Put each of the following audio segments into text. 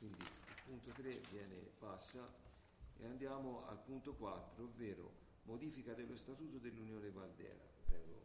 quindi il punto 3 passa e andiamo al punto 4, ovvero modifica dello Statuto dell'Unione Valdera. Prego.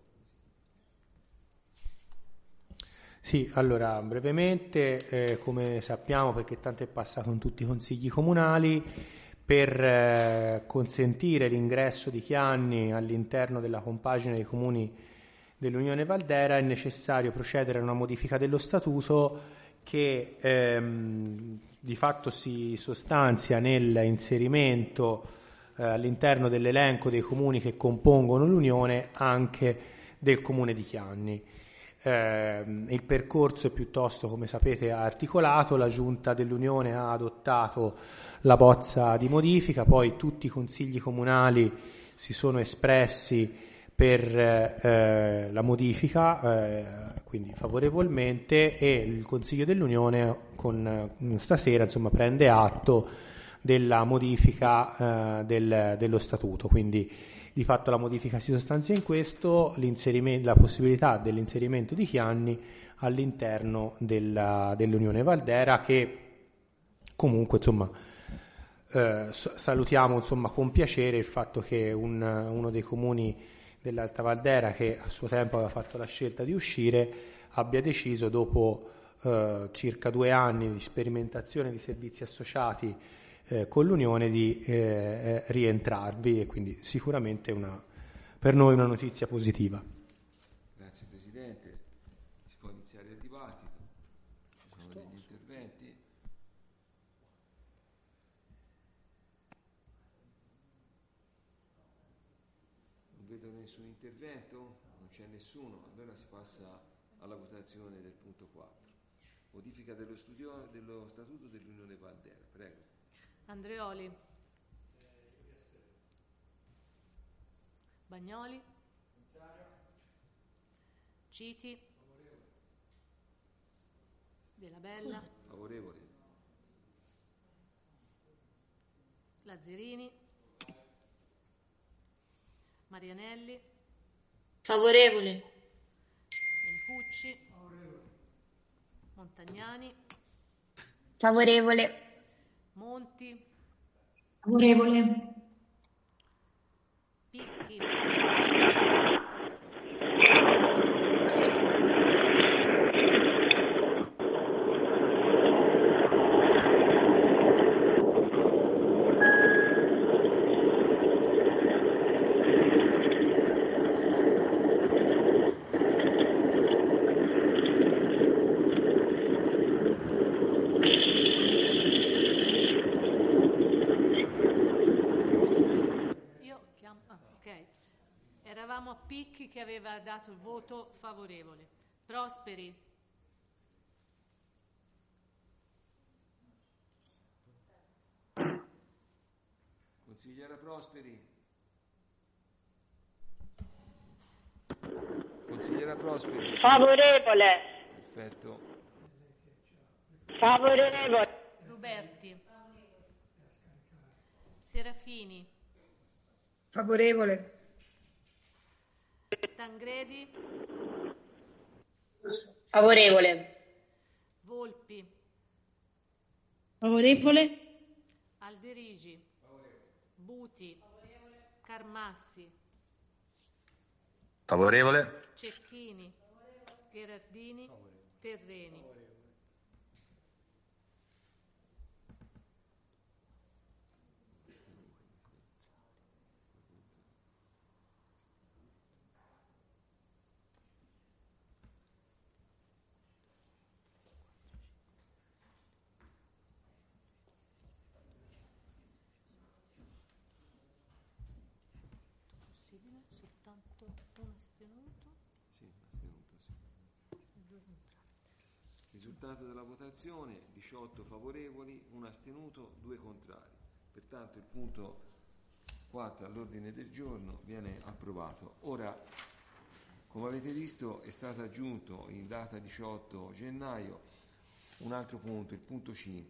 Sì, allora brevemente, come sappiamo, perché tanto è passato in tutti i consigli comunali, per consentire l'ingresso di Chianni all'interno della compagine dei comuni dell'Unione Valdera è necessario procedere a una modifica dello statuto che di fatto si sostanzia nell'inserimento all'interno dell'elenco dei comuni che compongono l'Unione anche del comune di Chianni. Il percorso è piuttosto, come sapete, articolato. La Giunta dell'Unione ha adottato la bozza di modifica, poi tutti i consigli comunali si sono espressi per la modifica, quindi favorevolmente, e il Consiglio dell'Unione stasera prende atto della modifica dello Statuto. Quindi di fatto la modifica si sostanzia in questo, la possibilità dell'inserimento di Chianni all'interno dell'Unione Valdera, che comunque salutiamo con piacere il fatto che uno dei comuni dell'Alta Valdera, che a suo tempo aveva fatto la scelta di uscire, abbia deciso, dopo circa 2 anni di sperimentazione di servizi associati con l'Unione, di rientrarvi, e quindi sicuramente per noi una notizia positiva. Grazie Presidente, si può iniziare il dibattito, ci sono degli interventi. Non vedo nessun intervento, non c'è nessuno, allora si passa alla votazione del punto 4. Modifica dello Statuto dell'Unione Valdera, prego. Andreoli. Bagnoli. Citi. Della Bella. Favorevole. Lazzarini. Marianelli. Favorevole. Menicucci. Montagnani. Favorevole. Monti. Favorevole. Picchi. Eravamo a Picchi che aveva dato il voto favorevole. Prosperi. Consigliera Prosperi. Consigliera Prosperi. Favorevole. Perfetto. Favorevole. Ruberti. Serafini. Favorevole. Tangredi. Favorevole. Volpi. Favorevole. Alderigi. Buti. Carmassi. Favorevole. Cecchini. Gherardini. Terreni. Soltanto un astenuto? Sì, astenuto, sì. 2 contrari. Risultato della votazione: 18 favorevoli, 1 astenuto, 2 contrari. Pertanto il punto 4 all'ordine del giorno viene approvato. Ora, come avete visto, è stato aggiunto in data 18 gennaio un altro punto, il punto 5,